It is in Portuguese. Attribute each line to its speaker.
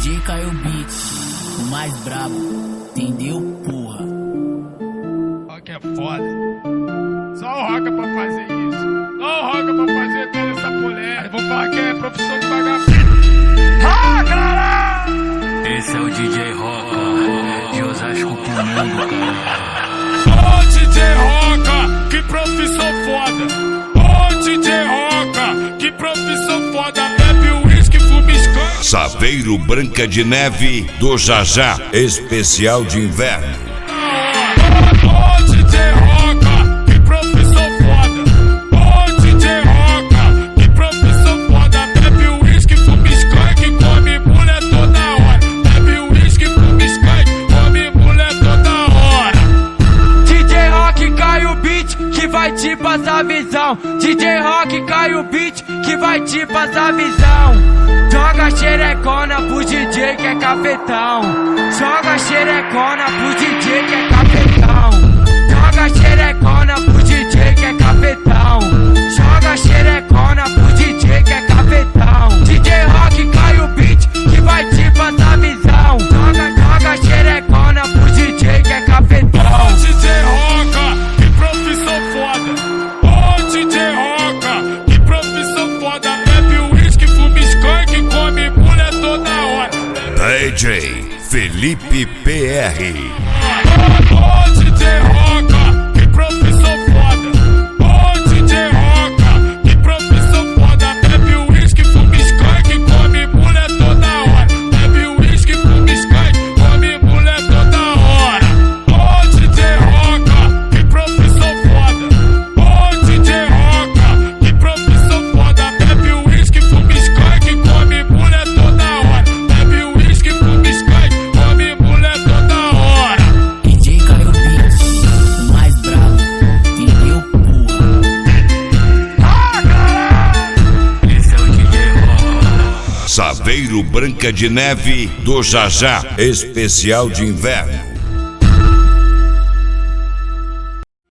Speaker 1: DJ Caio Beats, o mais brabo, entendeu, porra?
Speaker 2: Ó que é foda. Só o Roca pra fazer isso. Só o Roca pra fazer toda essa polêmica. Vou falar que é profissão de vagabundo. Roca!
Speaker 3: Esse é o DJ Roca, de Osasco pro mundo, cara.
Speaker 2: Ô DJ Roca, que profissão foda. Ô DJ Roca, que profissão foda. Bebe uísque, fuma skunk.
Speaker 4: Saveiro Branca de Neve do Jajá, especial de inverno.
Speaker 2: Ô DJ Roca, que profissão foda. Ô DJ Roca, que profissão foda. Bebe uísque, fuma skunk, come mulher toda hora. Bebe uísque, fuma skunk, come mulher toda hora.
Speaker 5: DJ Rock cai o beat que vai te passar visão. DJ Rock cai o beat que vai te passar visão. Joga xerecona pro DJ que é cafetão. Joga xerecona pro DJ que é cafetão. Joga xerecona pro DJ que é cafetão. Joga xerecona pro DJ que é cafetão. DJ Rock cai o beat que vai te passar visão. Joga xerecona pro DJ que é cafetão.
Speaker 2: Ô DJ Roca, que profissão foda. Ô DJ Roca, que profissão foda. Bebe uísque, fuma skunk, come mulher toda hora.
Speaker 4: DJ Felipe PR.
Speaker 2: Ô DJ Roca, que profissão foda. Ô DJ Roca, que profissão foda. Bebe uísque, fuma skunk, come mulher toda hora. Bebe uísque, fuma skunk, come mulher toda hora. Ô DJ Roca, que profissão foda. Ô DJ Roca, que profissão foda. Bebe uísque, fuma skunk, come mulher toda hora. Bebe uísque, fuma skunk, come mulher toda hora.
Speaker 1: DJ Caio Beats, o mais brabo, entendeu, porra?
Speaker 3: Esse é o DJ Roca.
Speaker 4: Saveiro Branca de Neve do Jajá, especial de inverno.